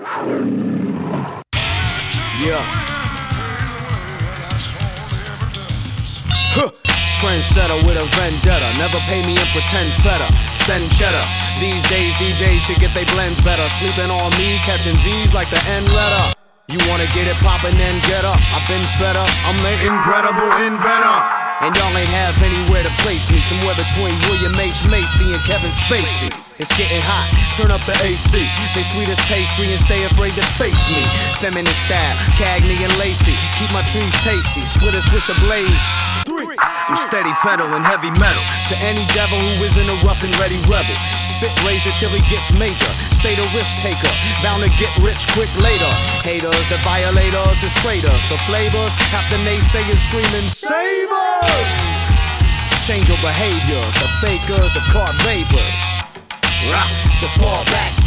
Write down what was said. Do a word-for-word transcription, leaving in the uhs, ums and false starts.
Yeah. Huh. Trendsetter with a vendetta. Never pay me and pretend feta. Send cheddar. These days D Js should get they blends better. Sleeping on me, catching Z's like the N letter. You wanna get it poppin', then get up. I've been fed up, I'm the incredible inventor. And y'all ain't have anywhere to place me. Somewhere between William H. Macy and Kevin Spacey. It's getting hot, turn up the A C. They sweet as pastry and stay afraid to face me. Feminine style, Cagney and Lacey. Keep my trees tasty, split a swish ablaze. Three, I'm steady pedaling heavy metal to any devil who isn't a rough and ready rebel. Spit razor till he gets major. Stay the risk taker, bound to get rich quick later. Haters that violate us as traitors. The flavors have the naysayers screaming, save us! Change your behaviors, the fakers of caught vapors. Rock, so fall back.